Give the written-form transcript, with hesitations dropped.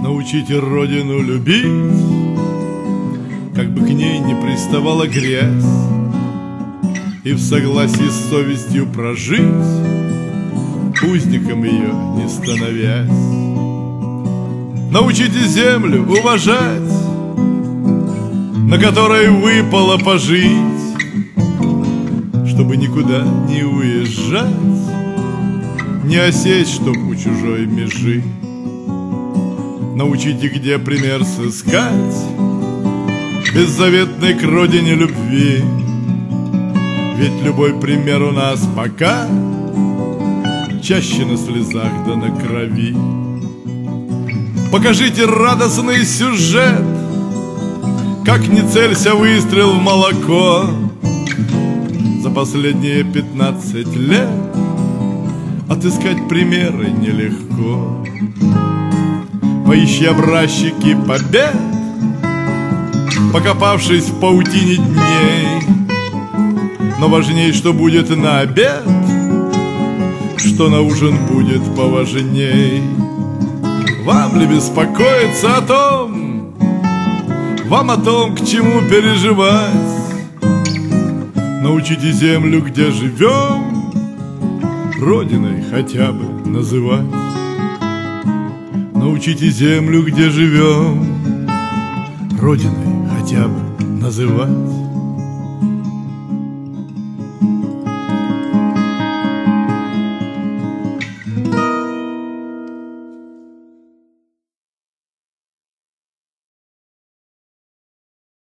Научите родину любить, как бы к ней не приставала грязь, и в согласии с совестью прожить, узником ее не становясь. Научите землю уважать, на которой выпало пожить, чтобы никуда не уезжать, не осесть, чтоб у чужой межи. Научите, где пример сыскать беззаветной к родине любви, ведь любой пример у нас пока чаще на слезах да на крови. Покажите радостный сюжет, как не целься выстрел в молоко. За последние 15 лет отыскать примеры нелегко. Поищи образчики побед, покопавшись в паутине дней. Но важней, что будет на обед, что на ужин будет поважней. Вам ли беспокоиться о том, вам о том, к чему переживать? Научите землю, где живем, родиной хотя бы называть. Научите землю, где живем, родиной хотя бы называть.